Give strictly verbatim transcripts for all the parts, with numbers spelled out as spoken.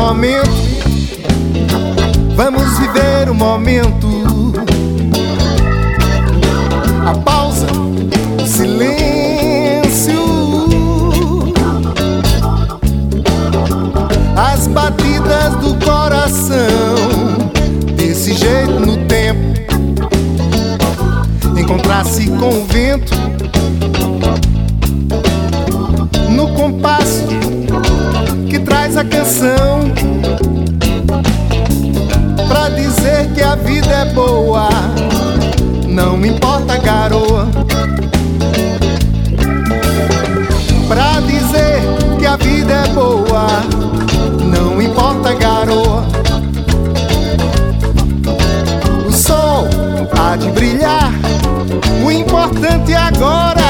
momento, vamos viver o momento. A pausa, o silêncio, as batidas do coração. Desse jeito no tempo, encontrar-se com o vento, no compasso que traz a canção, pra dizer que a vida é boa, não importa a garoa. Pra dizer que a vida é boa, não importa a garoa. O sol há de brilhar, o importante agora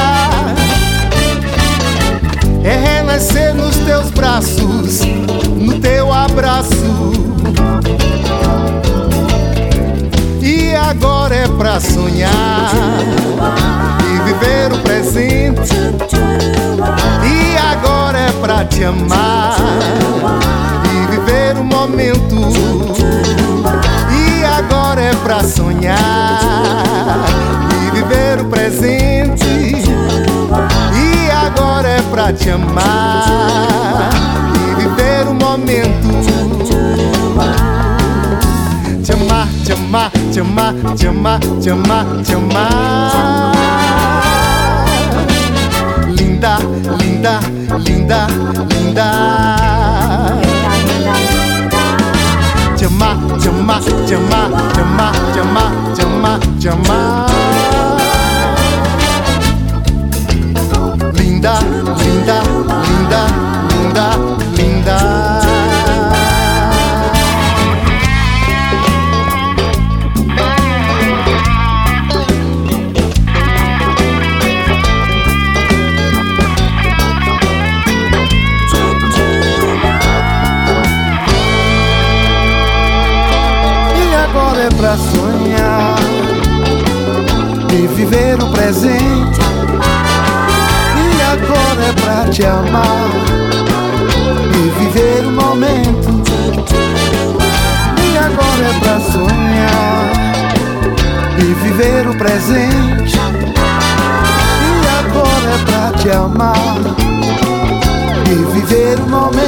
é renascer nos teus braços, no teu abraço. E agora é pra sonhar e viver o presente. E agora é pra te amar e viver o momento. E agora é pra sonhar e viver o presente. E agora é pra te amar e viver o momento. Te amar, te amar, te amar, te amar, te amar, te amar. Linda, linda, linda, linda. Te amar, te amar, te amar, te amar, te amar, te amar, te amar. Linda, linda, linda, linda, linda. Agora é pra sonhar e viver o presente. E agora é pra te amar e viver o momento. E agora é pra sonhar e viver o presente. E agora é pra te amar e viver o momento.